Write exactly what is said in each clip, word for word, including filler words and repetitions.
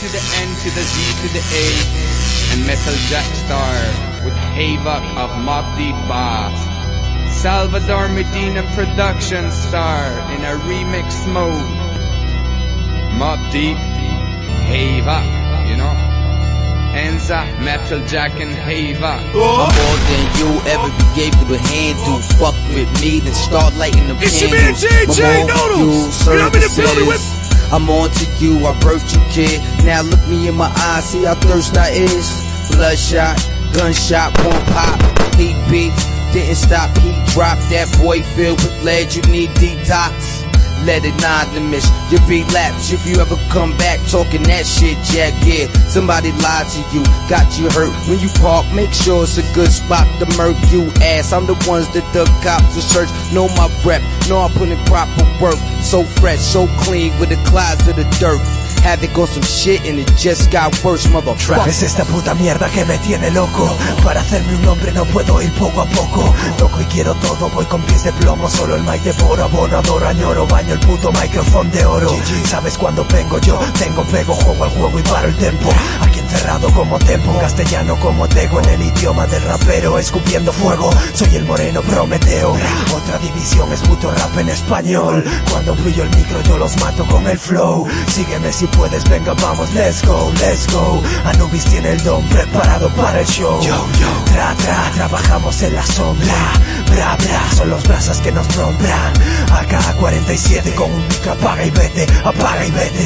to the N to the Z to the A, and Metal Jack Star with Havoc of Mobb Deep Boss. Salvador Medina production star in a remix mode. Mobb Deep, Havoc, you know. Enza, Metal Jack and Havoc. Oh. I'm more than you ever be able to handle. Fuck with me, then start lighting the it's candles. It's your man J J Noodles. You know I'm in the building with. I'm on to you, I birthed you, kid. Now look me in my eyes, see how thirst I is. Bloodshot, gunshot, one pop, heat beat. Didn't stop, heat drop. That boy filled with lead, you need detox. Let it anonymous, you relapse if you ever come back talking that shit, Jack. Yeah, somebody lied to you, got you hurt. When you park, make sure it's a good spot to murk you ass. I'm the ones that the cops will search. Know my rep, know I put in proper work. So fresh, so clean with the clouds of the dirt. Havoc on some shit and it just got worse, motherfucker. Es esta puta mierda que me tiene loco. Para hacerme un nombre no puedo ir poco a poco. Toco y quiero todo, voy con pies de plomo. Solo el mic devora, abonador, añoro. Baño el puto micrófono de oro. Sabes cuando vengo yo, tengo pego, juego al juego y paro el tempo. Aquí encerrado como tempo, castellano como tego. En el idioma del rapero, escupiendo fuego. Soy el moreno Prometeo. Otra división es puto rap en español. Cuando brillo el micro yo los mato con el flow. Sígueme si puedes, venga, vamos, let's go, let's go. Anubis tiene el don preparado para el show. Yo, yo, tra, tra, trabajamos en la sombra. Bra, bra, son los brasas que nos nombran. A K cuarenta y siete con un micro, apaga y vete, apaga y vete.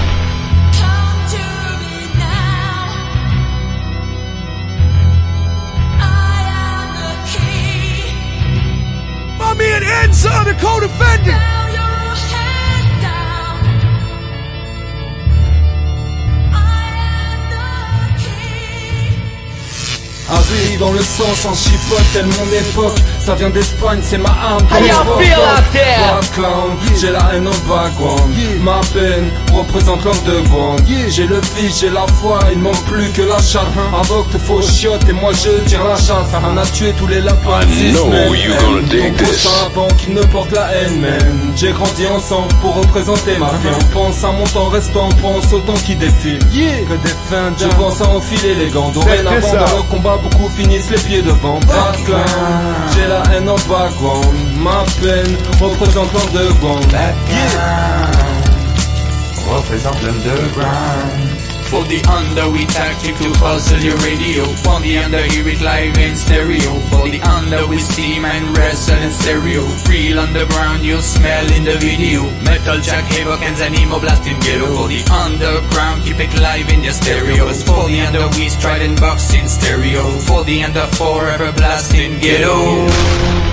My man Enza, the co-defendant. Arrive dans le sens, en chipote, telle mon époque. Ça vient d'Espagne, c'est ma âme. How y'all feel out there? Clown, j'ai la haine au background. Ma peine représente l'homme de grande. J'ai le fils, j'ai la foi, il manque plus que la chatte. Avoc te faut chiotte et moi je tire la chasse. On a tué tous les lapins. I know you're gonna dig this. Avant qu'il ne porte la haine, man. J'ai grandi ensemble pour représenter ma vie. On pense à mon temps restant, pense au temps qui défile. Que des fins, je pense à enfiler les gants. Dorénavant dans le combat, beaucoup finissent les pieds devant. Backline, j'ai la haine en background. Ma peine représente l'underground. Background représente l'underground. For the under we tactic to puzzle your radio. For the under hear it live in stereo. For the under we steam and wrestle in stereo. Real underground you'll smell in the video. Metal Jack, Havoc and Zanimo blasting ghetto. For the underground keep it live in your stereos. For the under we stride and box in stereo. For the under forever blasting ghetto.